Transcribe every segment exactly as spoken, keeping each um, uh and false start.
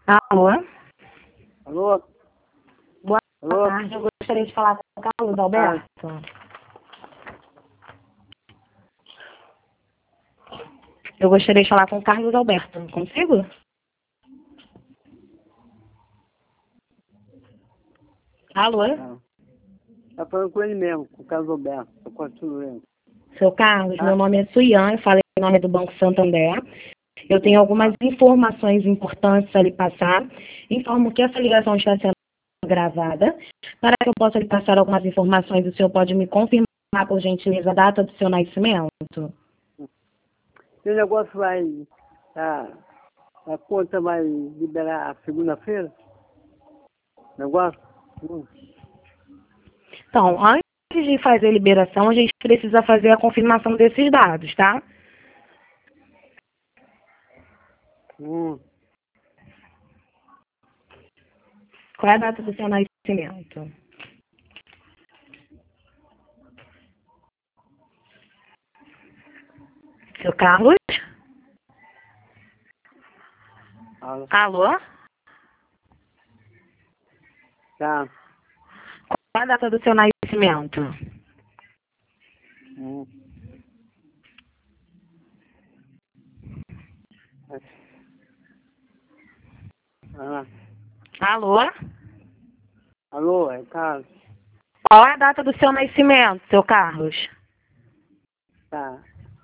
Alô? Alô? Boa Alô? tarde, eu gostaria de falar com o Carlos Alberto. Eu gostaria de falar com o Carlos Alberto, consigo? Alô? Não. Tá falando com ele mesmo, com o Carlos Alberto. Tô continuando. Seu Carlos, Ah. meu nome é Suian, eu falei em nome do Banco Santander. Eu tenho algumas informações importantes a lhe passar. Informo que essa ligação está sendo gravada. Para que eu possa lhe passar algumas informações, o senhor pode me confirmar, por gentileza, a data do seu nascimento? E o negócio vai... A, a conta vai liberar segunda-feira? Negócio? Hum. Então, antes de fazer a liberação, a gente precisa fazer a confirmação desses dados, tá? Hum. Qual é a data do seu nascimento? Seu Carlos? Alô? Alô? Tá. Qual é a data do seu nascimento? Hum. Ah. Alô? Alô, é Carlos? Qual é a data do seu nascimento, seu Carlos? Tá.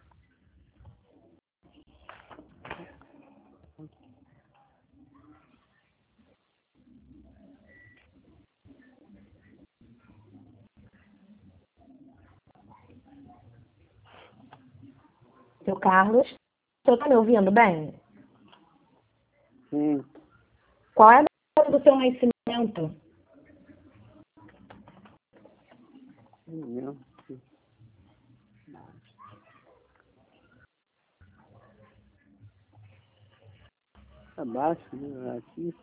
Seu Carlos? O senhor está me ouvindo bem? Sim. Qual é a data do seu nascimento? Sim. Abaixo, né? Aqui.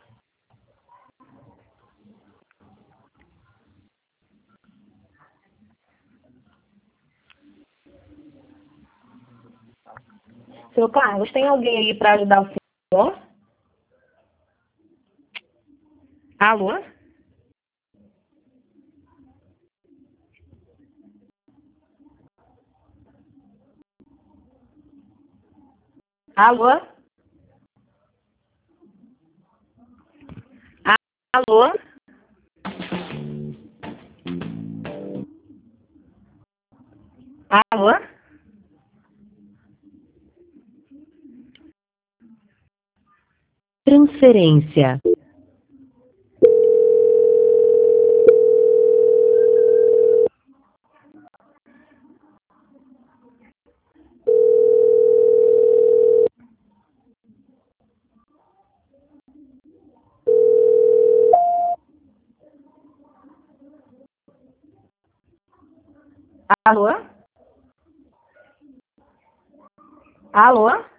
Seu Carlos, tem alguém aí para ajudar o senhor? Alô? Alô? Alô? Alô? Transferência. Alô? Alô?